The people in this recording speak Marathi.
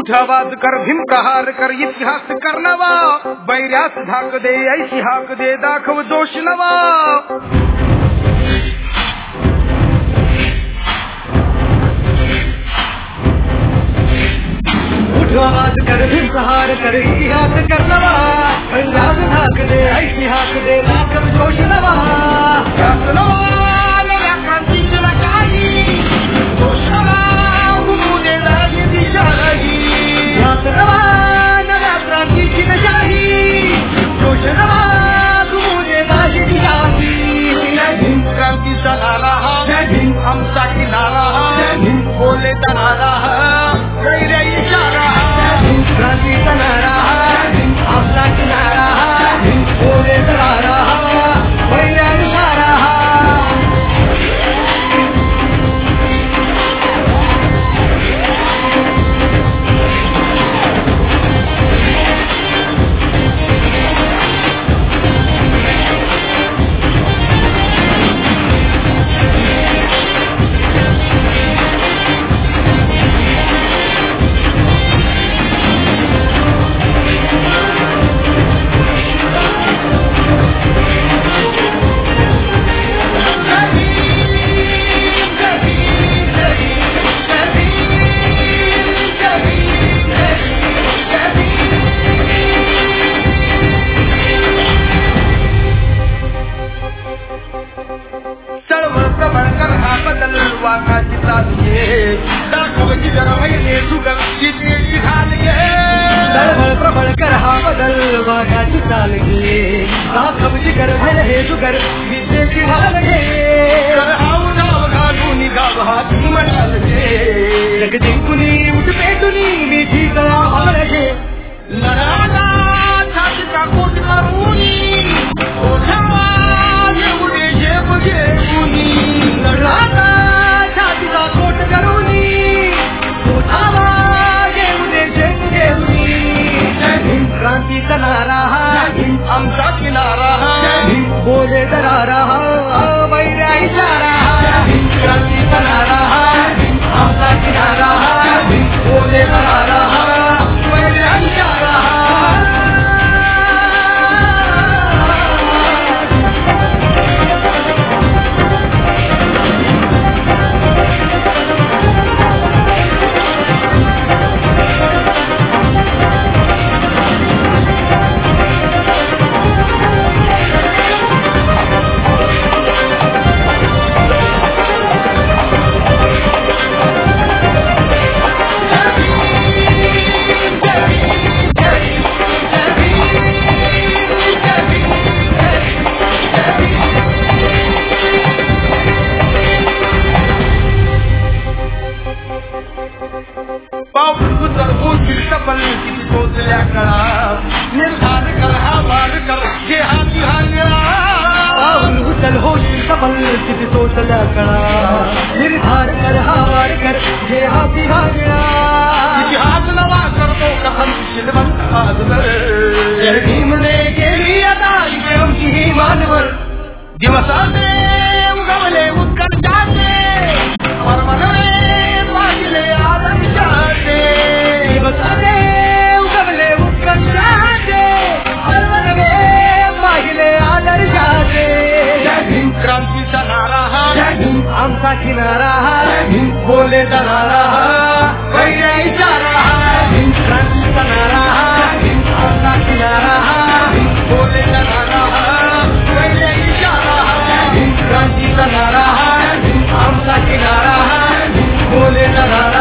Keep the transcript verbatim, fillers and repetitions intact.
उठ आवाज कर भीम प्रहार कर इतिहास कर नवा बैऱ्यास धाक दे ऐशी हाक दे दाखव जोश नवा उठ आवाज कर भीम प्रहार कर इतिहास कर नवा बैऱ्यास धाक दे ऐशी हाक दे दाखव जोश नवा नव्या क्रांतीची नकाही जोश नवा घुमू दे दाजी दिशाही नव्या क्रांतीची नशाही जोश नवा घुमू दे दाजी दिशाही जय भीम क्रांतीचा नारा हा जय भीम आमचा किनारा हा जय भीम बोले नारा हा गैरे इशारा जय भीम क्रांतीचा नारा हा जय भीम आमचा किनारा हा जय भीम बोले नारा हा गैरे इशारा हा आमचा किनारा हा बोले नारा हा गैरे इशारा हा क्रांतीचा नारा हा आमचा किनारा हा बोले नारा हा गैरे इशारा हा क्रांतीचा नारा हा आमचा किनारा हा बोले नारा